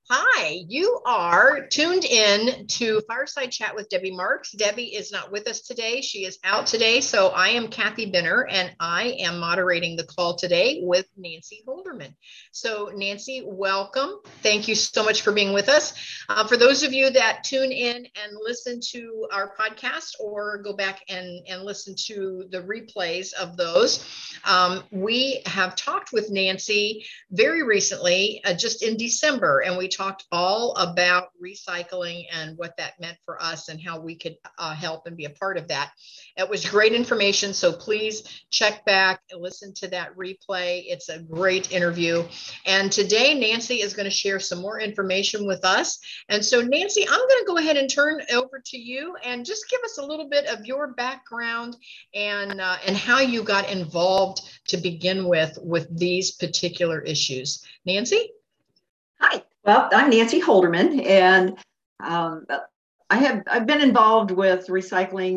Hi, you are tuned in to Fireside Chat with Debbie Marks. Debbie is not with us today. She is out today. So I am Kathy Benner and I am moderating the call today with Nancy Holderman. So, Nancy, welcome. Thank you so much for being with us. For those of you that tune in and listen to our podcast or go back and listen to the replays of those, we have talked with Nancy very recently, just in December, and we talked all about recycling and what that meant for us and how we could help and be a part of that. It was great information, so please check back and listen to that replay. It's a great interview. And today, Nancy is going to share some more information with us. And so, Nancy, I'm going to go ahead and turn over to you and just give us a little bit of your background and how you got involved to begin with these particular issues. Nancy? Hi, well, I'm Nancy Holderman, and I've been involved with recycling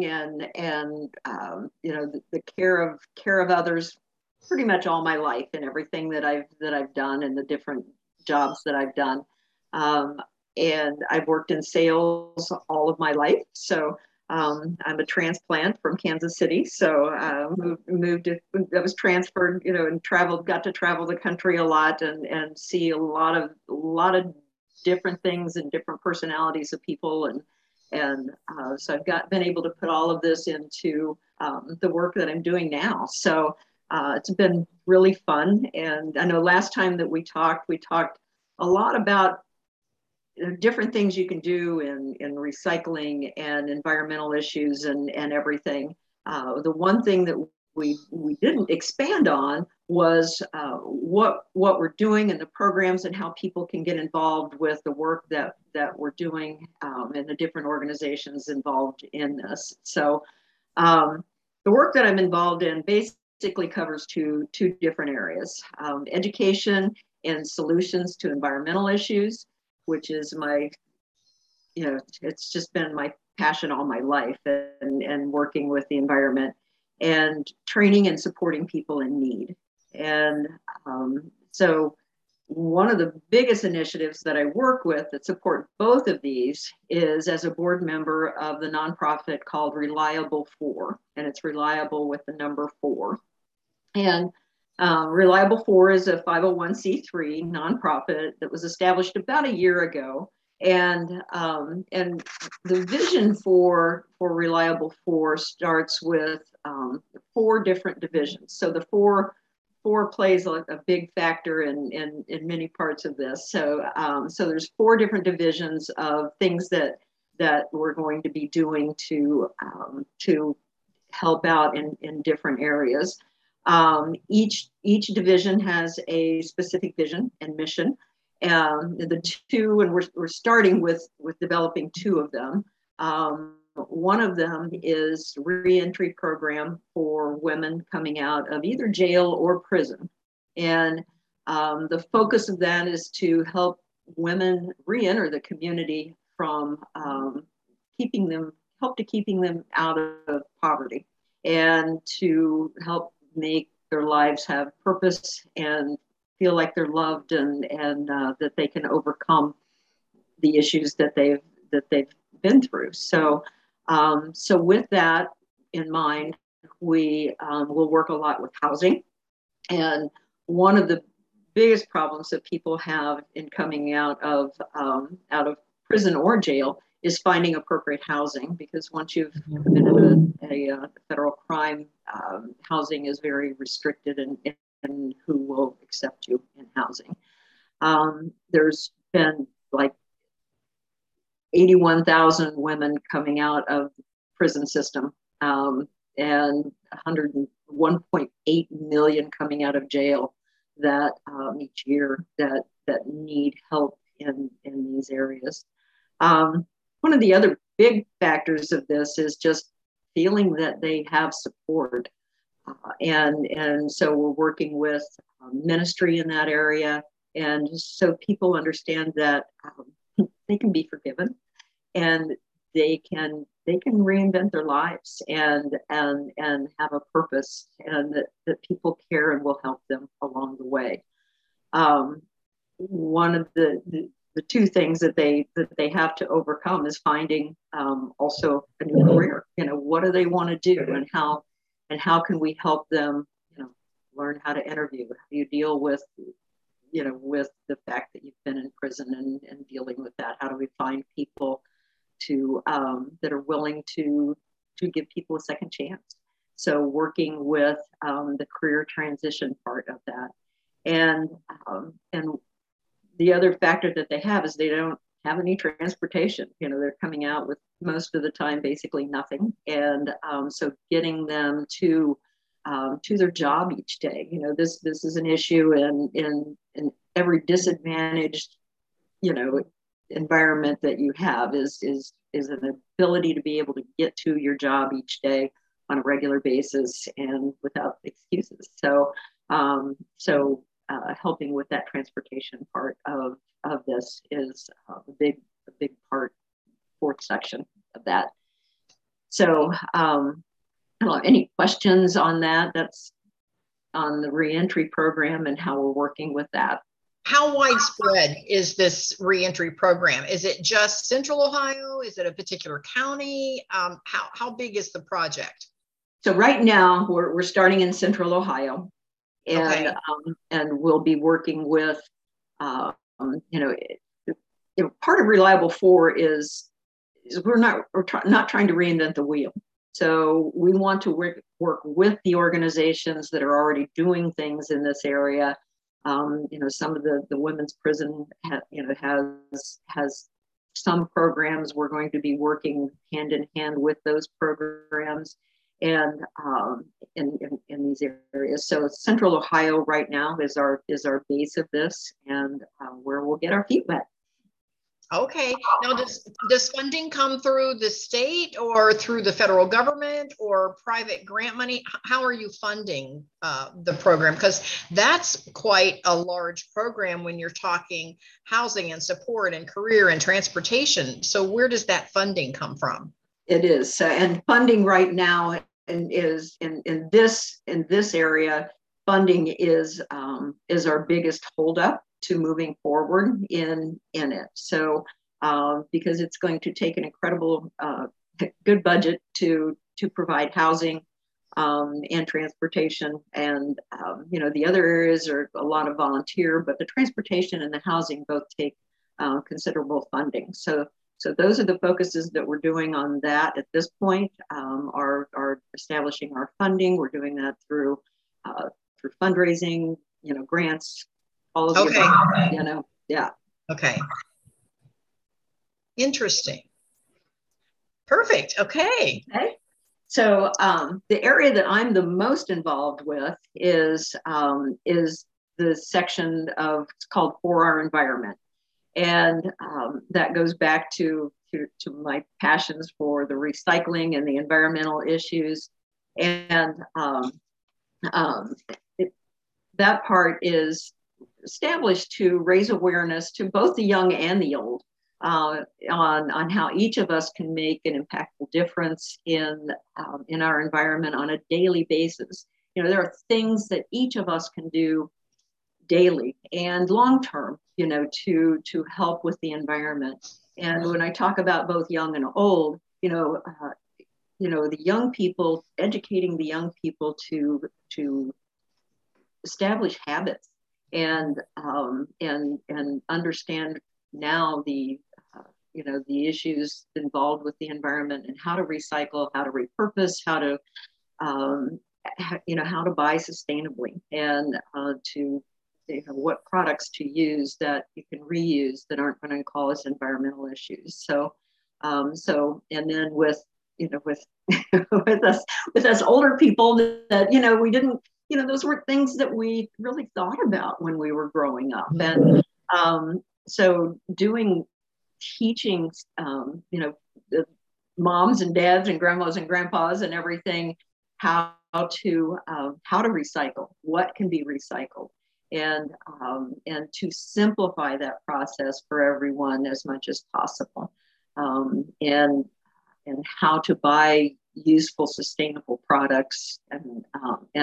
and the care of others pretty much all my life, and everything that I've done and the different jobs that I've done. And I've worked in sales all of my life, so I'm a transplant from Kansas City, so I was transferred, and got to travel the country a lot and see a lot of different things and different personalities of people, and so I've been able to put all of this into the work that I'm doing now. So it's been really fun, and I know last time that we talked a lot about different things you can do in recycling and environmental issues and everything. The one thing that we didn't expand on was what we're doing and the programs and how people can get involved with the work that we're doing, and the different organizations involved in this. So the work that I'm involved in basically covers two different areas: education and solutions to environmental issues, which is it's just been my passion all my life, and working with the environment, and training and supporting people in need. And so one of the biggest initiatives that I work with that support both of these is as a board member of the nonprofit called Reliable 4, and it's reliable with the number 4. And Reliable 4 is a 501c3 nonprofit that was established about a year ago, and the vision for Reliable 4 starts with 4 different divisions. So the four plays a big factor in many parts of this. So there's 4 different divisions of things that we're going to be doing to help out in different areas. Each division has a specific vision and mission. And we're starting with developing 2 of them. One of them is reentry program for women coming out of either jail or prison. And the focus of that is to help women reenter the community from keeping them out of poverty, and to help make their lives have purpose and feel like they're loved, and that they can overcome the issues that they've been through. So with that in mind, we will work a lot with housing. And one of the biggest problems that people have in coming out of prison or jail is finding appropriate housing, because once you've committed a federal crime, housing is very restricted in who will accept you in housing. There's been like 81,000 women coming out of the prison system, and 101.8 million coming out of jail that each year that need help in these areas. One of the other big factors of this is just feeling that they have support. And so we're working with ministry in that area, and so people understand that they can be forgiven, and they can reinvent their lives and have a purpose, and that people care and will help them along the way. One of the the two things that they have to overcome is finding also a new career. What do they want to do, and how can we help them learn how to interview, how do you deal with with the fact that you've been in prison and dealing with that. How do we find people to that are willing to give people a second chance? So working with the career transition part of that. And the other factor that they have is they don't have any transportation. They're coming out with most of the time basically nothing. And so getting them to their job each day. This is an issue in every disadvantaged, environment that you have is an ability to be able to get to your job each day on a regular basis and without excuses. So helping with that transportation part of this is a big part, fourth section of that. So any questions on that? That's on the reentry program and how we're working with that. How widespread is this reentry program? Is it just Central Ohio? Is it a particular county? How big is the project? So right now we're starting in Central Ohio, and okay. And we'll be working with part of Reliable 4 is we're not trying to reinvent the wheel. So we want to work with the organizations that are already doing things in this area. Some of the women's prison has some programs. We're going to be working hand in hand with those programs and in these areas. So Central Ohio right now is our base of this, and where we'll get our feet wet. Okay. Now, does funding come through the state or through the federal government or private grant money? How are you funding the program? Because that's quite a large program when you're talking housing and support and career and transportation. So where does that funding come from? It is, and funding right now is in this area. Funding is our biggest holdup to moving forward in it. So because it's going to take an incredible good budget to provide housing and transportation, and the other areas are a lot of volunteer, but the transportation and the housing both take considerable funding. So those are the focuses that we're doing on that at this point, are establishing our funding. We're doing that through fundraising, grants, all of the, yeah. Okay. Interesting. Perfect. Okay. So the area that I'm the most involved with is the section of, it's called For Our Environment. And that goes back to my passions for the recycling and the environmental issues. And that part is established to raise awareness to both the young and the old on how each of us can make an impactful difference in our environment on a daily basis. There are things that each of us can do daily and long term, to help with the environment. And when I talk about both young and old, the young people, educating the young people to establish habits and understand now the issues involved with the environment and how to recycle, how to repurpose, how to buy sustainably, and what products to use that you can reuse that aren't going to cause environmental issues. So and then with us older people that we didn't, those were things that we really thought about when we were growing up. And so teaching the moms and dads and grandmas and grandpas and everything how to recycle, what can be recycled, and to simplify that process for everyone as much as possible, and how to buy useful, sustainable products and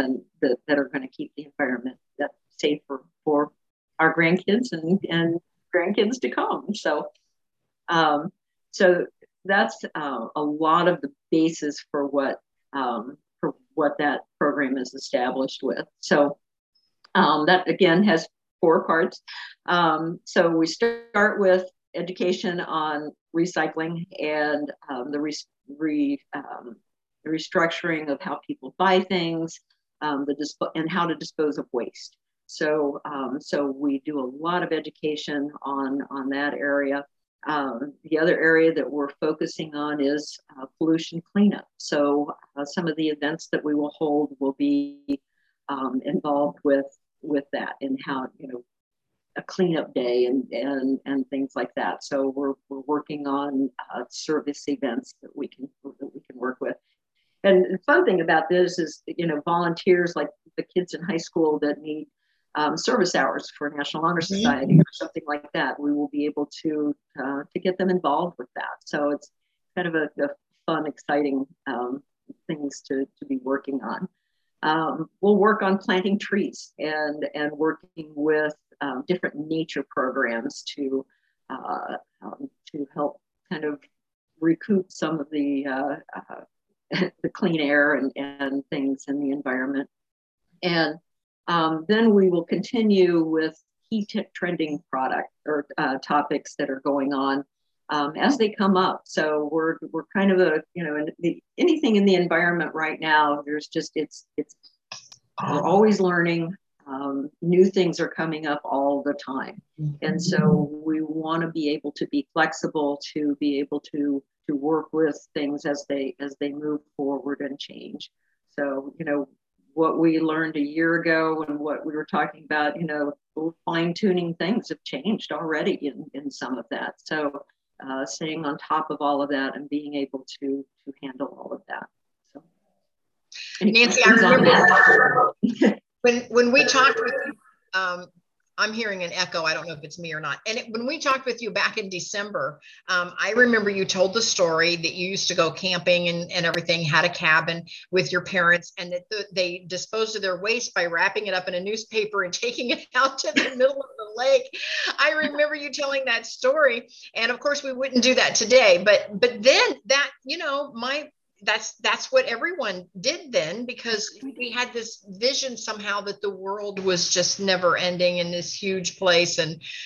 that are going to keep the environment safe for our grandkids and grandkids to come. Um, so that's a lot of the basis for what that program is established with. So that again has 4 parts. So we start with education on recycling and the restructuring of how people buy things, and how to dispose of waste. So we do a lot of education on that area. The other area that we're focusing on is pollution cleanup. So some of the events that we will hold will be involved with that, and how, a cleanup day and things like that. So we're working on service events that we can work with. And the fun thing about this is, volunteers like the kids in high school that need service hours for National Honor Society or something like that, we will be able to get them involved with that. So it's kind of a fun, exciting things to be working on. We'll work on planting trees and working with different nature programs to help kind of recoup some of the clean air and things in the environment. And then we will continue with key trending product or topics that are going on as they come up. So we're kind of anything in the environment right now. There's just we're always learning. New things are coming up all the time, and so we want to be able to be flexible, to be able to work with things as they move forward and change. So what we learned a year ago and what we were talking about, fine-tuning things have changed already in some of that. So staying on top of all of that and being able to handle all of that. So, Nancy, I remember when we talked with you, I'm hearing an echo. I don't know if it's me or not. And when we talked with you back in December, I remember you told the story that you used to go camping and everything, had a cabin with your parents, and that they disposed of their waste by wrapping it up in a newspaper and taking it out to the middle of the lake. I remember you telling that story. And of course, we wouldn't do that today. But then that, that's what everyone did then, because we had this vision somehow that the world was just never ending in this huge place.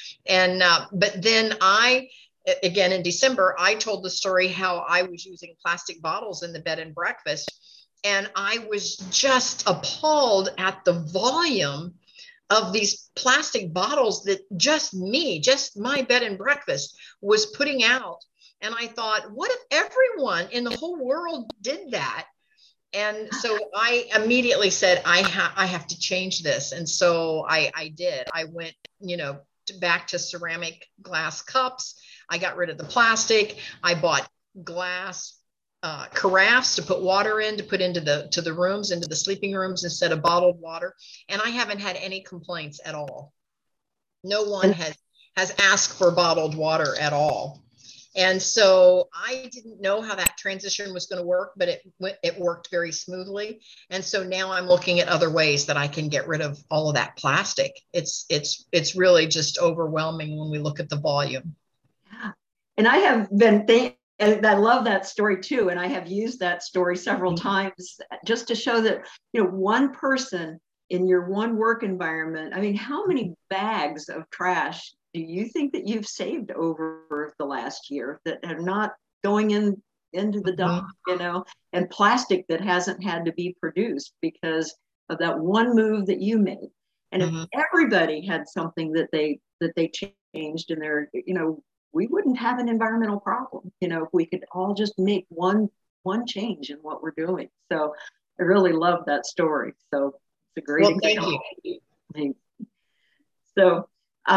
But then again, in December, I told the story how I was using plastic bottles in the bed and breakfast. And I was just appalled at the volume of these plastic bottles that just my bed and breakfast was putting out. And I thought, what if everyone in the whole world did that? And so I immediately said, I have to change this. And so I did. I went, back to ceramic glass cups. I got rid of the plastic. I bought glass carafes to put water in, to put into the rooms, into the sleeping rooms, instead of bottled water. And I haven't had any complaints at all. No one has asked for bottled water at all. And so I didn't know how that transition was going to work, but it worked very smoothly. And so now I'm looking at other ways that I can get rid of all of that plastic. It's really just overwhelming when we look at the volume. Yeah. And I have been and I love that story too. And I have used that story several times just to show that, one person in your one work environment, I mean, how many bags of trash do you think that you've saved over the last year that are not going into the dump, and plastic that hasn't had to be produced because of that one move that you made? And if everybody had something that they changed in their, we wouldn't have an environmental problem, if we could all just make one change in what we're doing. So I really love that story. So it's a great example. Thank you. So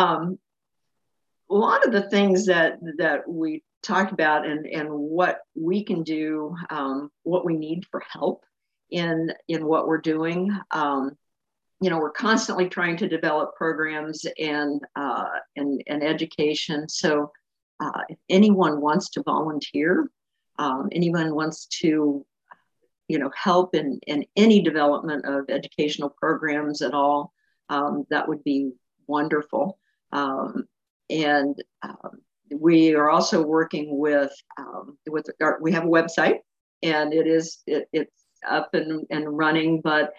a lot of the things that we talked about and what we can do, what we need for help in what we're doing. We're constantly trying to develop programs and education. So if anyone wants to volunteer, anyone wants to, help in any development of educational programs at all, that would be wonderful. and we are also working with we have a website, and it's up and running, but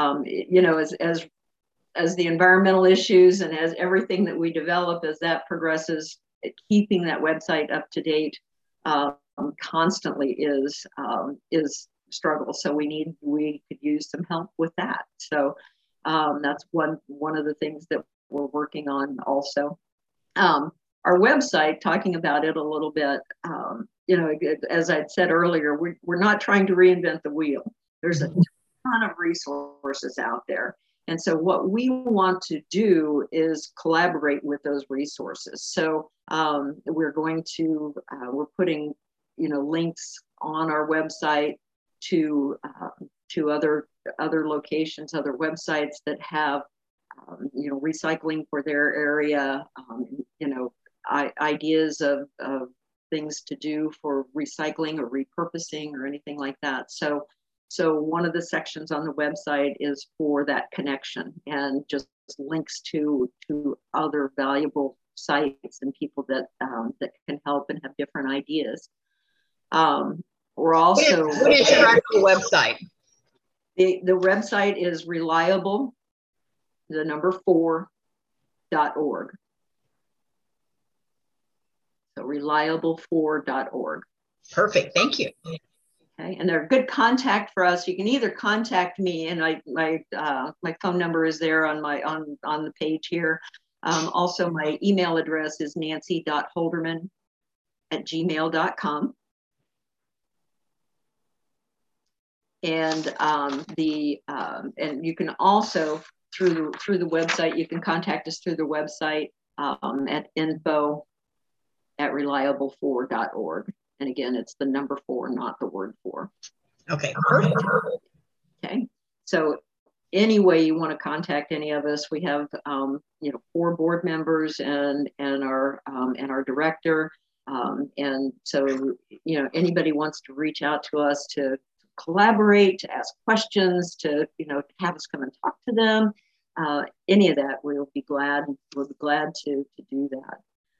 as the environmental issues and as everything that we develop, as that progresses, keeping that website up to date constantly is struggle. So we could use some help with that. So that's one of the things that we're working on also. Our website, talking about it a little bit, as I'd said earlier, we're not trying to reinvent the wheel. There's a ton of resources out there. And so what we want to do is collaborate with those resources. So we're putting, links on our website to other locations, other websites that have, recycling for their area, ideas of things to do for recycling or repurposing or anything like that. So one of the sections on the website is for that connection and just links to other valuable sites and people that can help and have different ideas. We're also— What is your actual website? The website is reliable, the number 4.org. So reliable4.org. Perfect. Thank you. Okay, and they're a good contact for us. You can either contact me, and my phone number is there on the page here. Also, my email address is nancy.holderman@gmail.com. And and you can also through the website, you can contact us through the website at info@reliable4.org. And again, it's the number 4, not the word 4. Okay, perfect. Okay, so any way you want to contact any of us, we have 4 board members and our director, and so anybody wants to reach out to us to collaborate, to ask questions, to have us come and talk to them, any of that, we'll be glad to do that.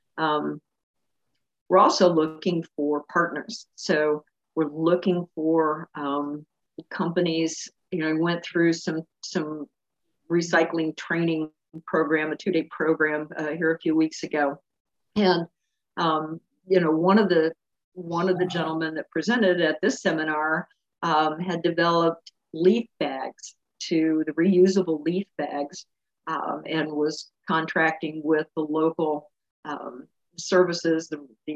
We're also looking for partners. So we're looking for companies. I went through some recycling training program, a 2-day program here a few weeks ago. And, one of the gentlemen that presented at this seminar had developed leaf bags, the reusable leaf bags, and was contracting with the local services,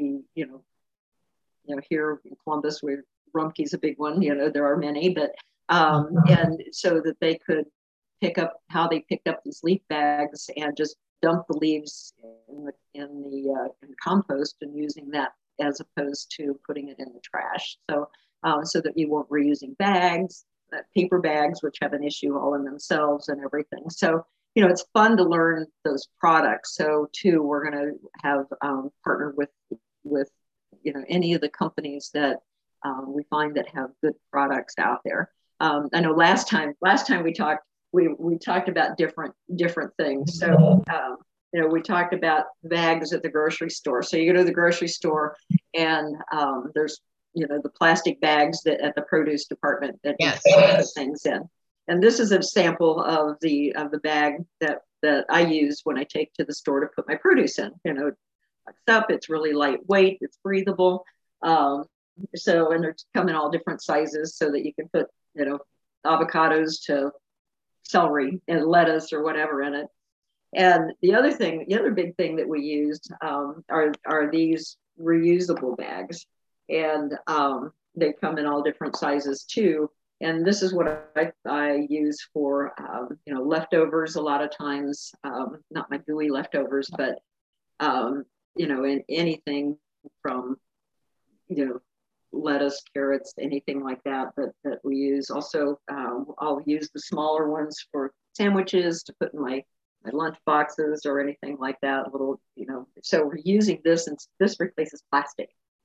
here in Columbus, where Rumpke's a big one, there are many, but and so that they could picked up these leaf bags and just dump the leaves in the compost and using that as opposed to putting it in the trash. So that you weren't reusing bags, paper bags, which have an issue all in themselves and everything. So it's fun to learn those products. So too, we're going to have partnered with any of the companies that we find that have good products out there. I know last time we talked, we talked about different things. So we talked about bags at the grocery store. So you go to the grocery store and there's the plastic bags that at the produce department that you put things in. And this is a sample of the bag that I use when I take to the store to put my produce in. It tucks up, it's really lightweight, it's breathable. And they're come in all different sizes so that you can put, avocados to celery and lettuce or whatever in it. And the other big thing that we used are these reusable bags. And they come in all different sizes too. And this is what I use for, leftovers a lot of times, not my gooey leftovers, but, in anything from, lettuce, carrots, anything like that we use. Also, I'll use the smaller ones for sandwiches to put in my lunch boxes or anything like that. So we're using this, and this replaces plastic.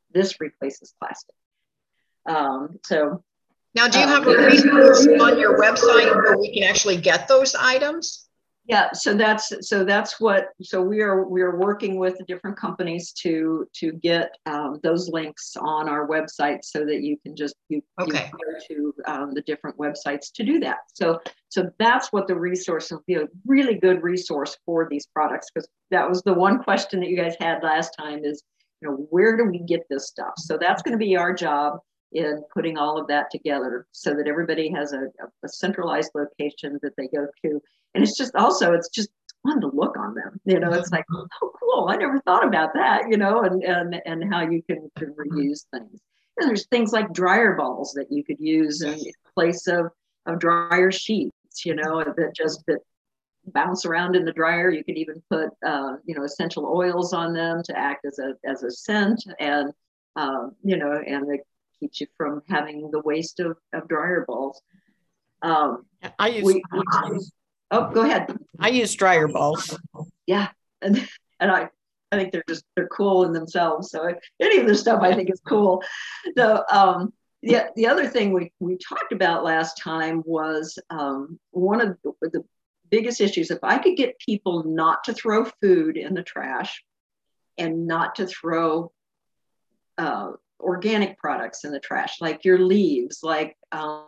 So. Now, do you have a resource on your website where we can actually get those items? Yeah, so we are working with different companies to get those links on our website so that you can just you go to the different websites to do that. So that's what the resource will be, a really good resource for these products, because that was the one question that you guys had last time is, where do we get this stuff? So that's going to be our job in putting all of that together so that everybody has a centralized location that they go to. And it's just fun to look on them. It's like, oh, cool. I never thought about that, and how you can reuse things. And there's things like dryer balls that you could use in place of dryer sheets, that bounce around in the dryer. You could even put, essential oils on them to act as a scent, and, and it keeps you from having the waste of dryer balls. Oh, go ahead. I use dryer balls. Yeah. And I think they're cool in themselves. So any of this stuff I think is cool. So the other thing we talked about last time was one of the biggest issues. If I could get people not to throw food in the trash and not to throw organic products in the trash, like your leaves, like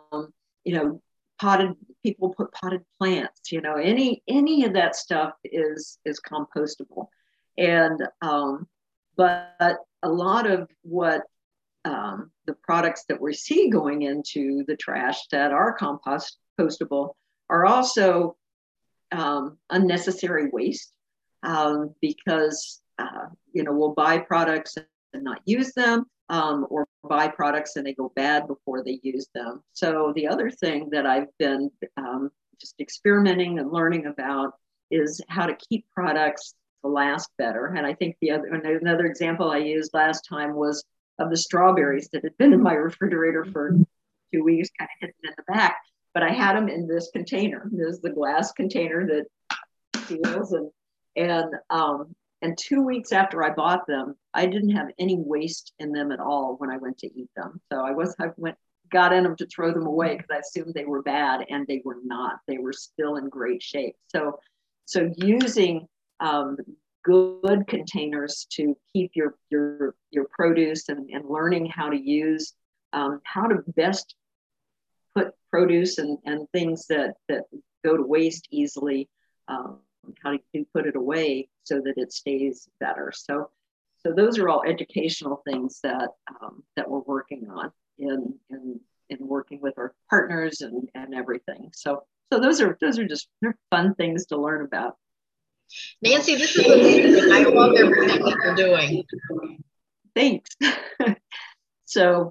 people put potted plants, any of that stuff is compostable. And but a lot of what the products that we see going into the trash that are compostable are also unnecessary waste, because we'll buy products and not use them, or buy products and they go bad before they use them. So the other thing that I've been just experimenting and learning about is how to keep products to last better. And I think another example I used last time was of the strawberries that had been in my refrigerator for 2 weeks, kind of hidden in the back. But I had them in this container. This is the glass container that seals, and 2 weeks after I bought them, I didn't have any waste in them at all when I went to eat them. So I got in them to throw them away because I assumed they were bad, and they were not. They were still in great shape. So using good containers to keep your produce, and learning how to use how to best put produce and things that go to waste easily, how to put it away so that it stays better. So those are all educational things that we're working on in working with our partners and everything. So those are just, they're fun things to learn about. Nancy, this is amazing. I love everything that you're doing. Thanks. So,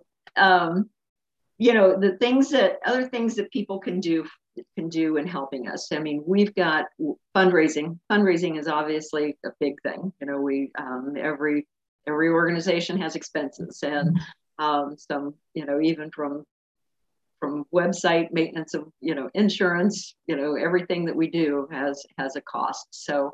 other things that people can do in helping us. I mean, we've got fundraising. Fundraising is obviously a big thing. We every organization has expenses, and some, even from website maintenance of, insurance, everything that we do has a cost. So,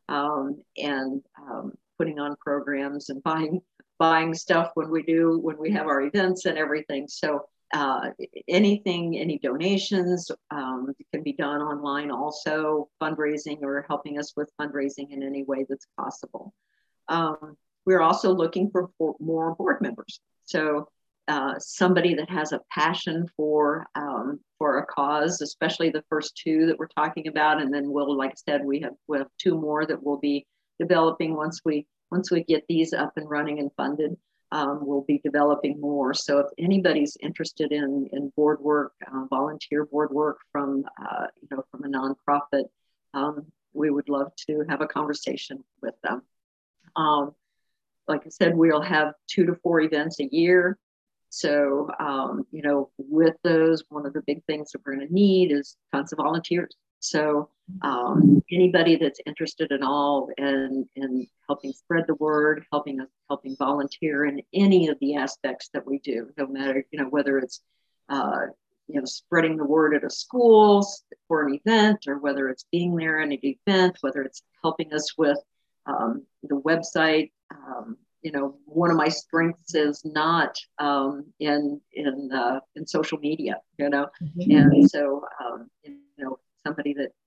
putting on programs and buying stuff when we have our events and everything. So any donations can be done online also, fundraising or helping us with fundraising in any way that's possible. We're also looking for more board members. So somebody that has a passion for a cause, especially the first two that we're talking about, and then like I said, we have two more that we'll be developing once we get these up and running and funded. We'll be developing more. So if anybody's interested in board work, volunteer board work from a nonprofit, we would love to have a conversation with them. Like I said, we'll have 2 to 4 events a year. So, with those, one of the big things that we're going to need is tons of volunteers. So anybody that's interested at all in helping spread the word, helping volunteer in any of the aspects that we do, no matter, whether it's, spreading the word at a school for an event, or whether it's being there in an event, whether it's helping us with the website. One of my strengths is not in social media, and so somebody that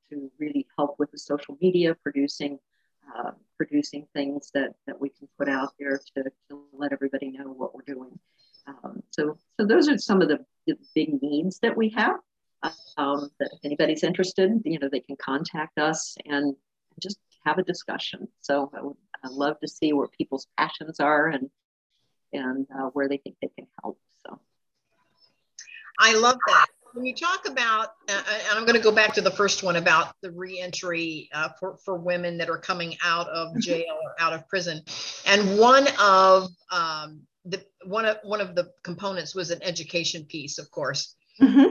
to really help with the social media, producing things that we can put out there to let everybody know what we're doing. So those are some of the big needs that we have. That if anybody's interested, they can contact us and just have a discussion. So I'd love to see where people's passions are and where they think they can help. So I love that. When you talk about, and I'm going to go back to the first one about the reentry for women that are coming out of jail or out of prison, and one of the components was an education piece, of course. Mm-hmm.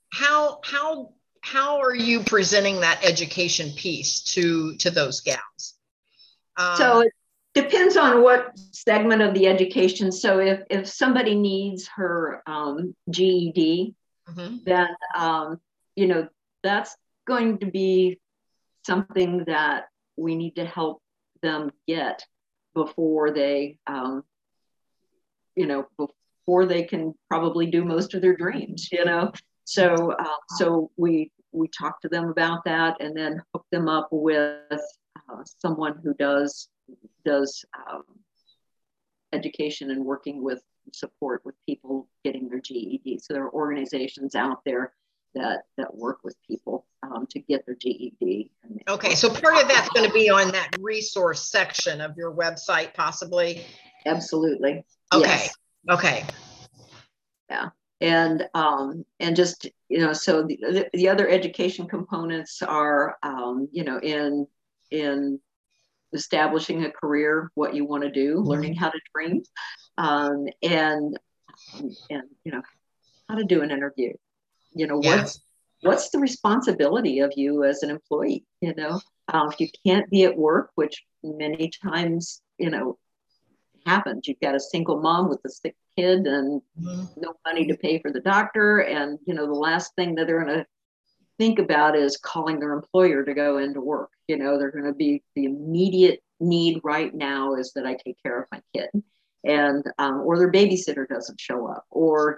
How are you presenting that education piece to those gals? So it depends on what segment of the education. So if somebody needs her GED, mm-hmm. then that's going to be something that we need to help them get before they before they can probably do most of their dreams. So we talk to them about that and then hook them up with someone who does education and working with support with people getting their GED. So there are organizations out there that work with people to get their GED. Okay, so part of that's going to be on that resource section of your website, possibly. Absolutely. Okay. Yes. Okay. Yeah. And just so the other education components are in establishing a career, what you want to do, learning how to dream, and how to do an interview. What's the responsibility of you as an employee? If you can't be at work, which many times happens, you've got a single mom with a sick kid and no money to pay for the doctor, and the last thing that they're going to think about is calling their employer to go into work. They're going to be, the immediate need right now is that I take care of my kid, and or their babysitter doesn't show up, or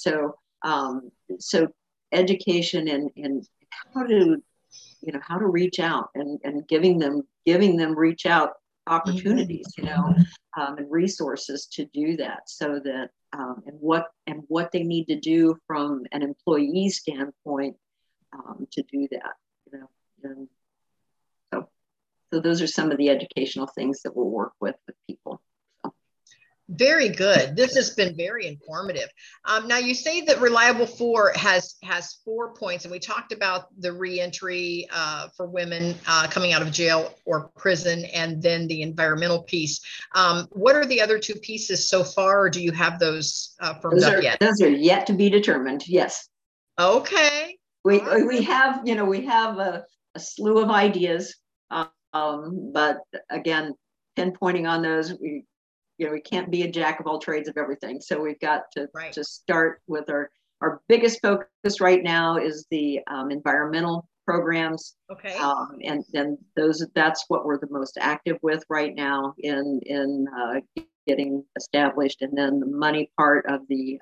so education and how to reach out and giving them reach out opportunities, and resources to do that, so that and what they need to do from an employee standpoint to do that, and so those are some of the educational things that we'll work with people. Very good. This has been very informative. Now you say that Reliable 4 has 4 points, and we talked about the reentry for women coming out of jail or prison, and then the environmental piece. What are the other 2 pieces so far, or do you have those firmed up yet? Those are yet to be determined. Yes. Okay. We have a slew of ideas, but again, pinpointing on those, we can't be a jack of all trades of everything. So we've got to start with our biggest focus right now is the environmental programs. Okay. And then that's what we're the most active with right now in getting established. And then the money part of the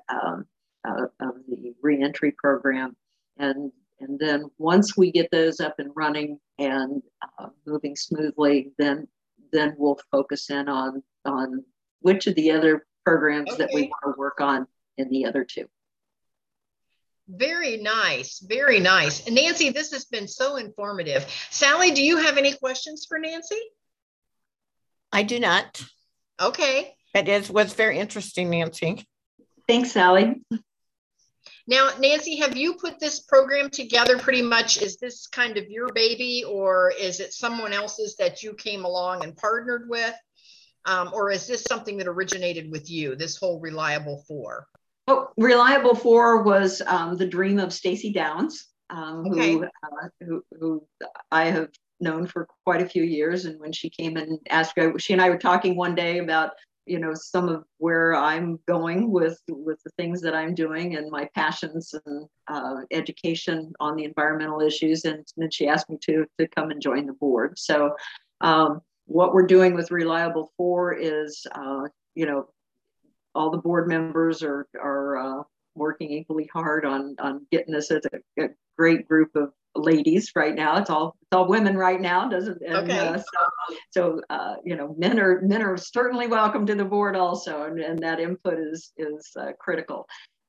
reentry program. And then once we get those up and running and moving smoothly, then we'll focus in on which of the other programs that we want to work on in the other 2. Very nice. Very nice. And Nancy, this has been so informative. Sally, do you have any questions for Nancy? I do not. Okay. It was very interesting, Nancy. Thanks, Sally. Now, Nancy, have you put this program together pretty much? Is this kind of your baby, or is it someone else's that you came along and partnered with? Or is this something that originated with you, this whole Reliable 4? Oh, Reliable 4 was the dream of Stacey Downs, who I have known for quite a few years. And when she came and asked, she and I were talking one day about some of where I'm going with the things that I'm doing and my passions and education on the environmental issues. And then she asked me to come and join the board. So what we're doing with Reliable 4 is, all the board members are working equally hard on getting this as a great group ladies right now. It's all women right now, doesn't and Okay. men are certainly welcome to the board also, and that input is critical.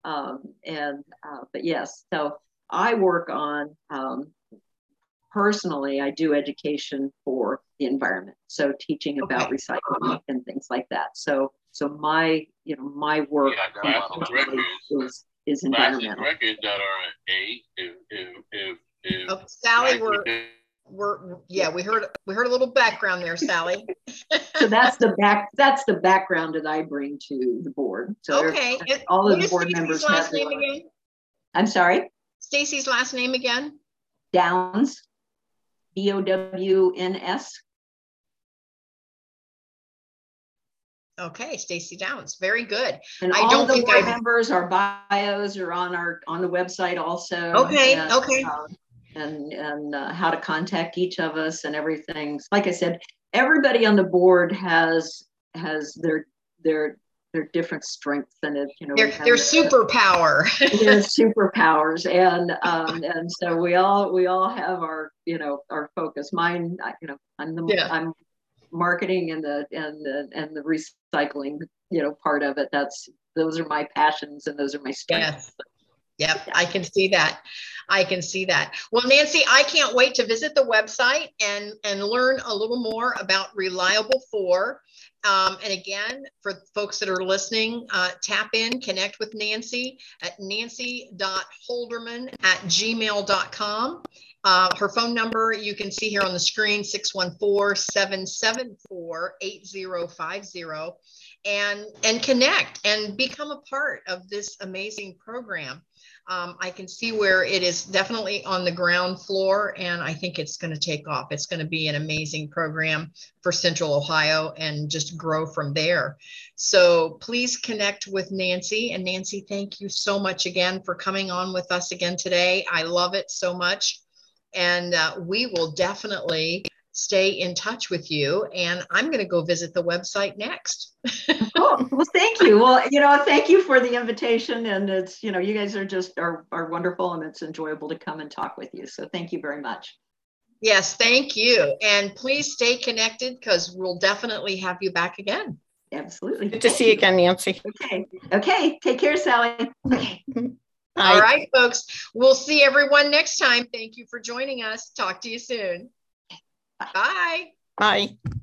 But yes, so I work on personally, I do education for the environment, so teaching about recycling and things like that. So my work is environmental. Sally, we heard a little background there, Sally. So that's the background that I bring to the board. So okay, all of the board members have their name again? I'm sorry? Stacy's last name again? Downs, DOWNS. Okay, Stacy Downs, very good. And all of the board members, our bios are on the website also. Okay, and how to contact each of us and everything. Like I said, everybody on the board has their different strengths and their superpower. Their superpowers, and so we all have our focus. Mine, I'm marketing and the recycling part of it. Those are my passions and those are my strengths. Yes. Yep, I can see that. Well, Nancy, I can't wait to visit the website and learn a little more about Reliable 4. And again, for folks that are listening, tap in, connect with Nancy at nancy.holderman@gmail.com. Her phone number, you can see here on the screen, 614-774-8050. And connect and become a part of this amazing program. I can see where it is definitely on the ground floor, and I think it's going to take off. It's going to be an amazing program for Central Ohio and just grow from there. So please connect with Nancy. And Nancy, thank you so much again for coming on with us again today. I love it so much. And we will definitely stay in touch with you. And I'm going to go visit the website next. Cool. Well, thank you. Well, thank you for the invitation. And it's, you guys are wonderful, and it's enjoyable to come and talk with you. So thank you very much. Yes, thank you. And please stay connected because we'll definitely have you back again. Absolutely. Good to see you again, Nancy. Okay. Take care, Sally. Okay. All right, folks. We'll see everyone next time. Thank you for joining us. Talk to you soon. Bye. Bye.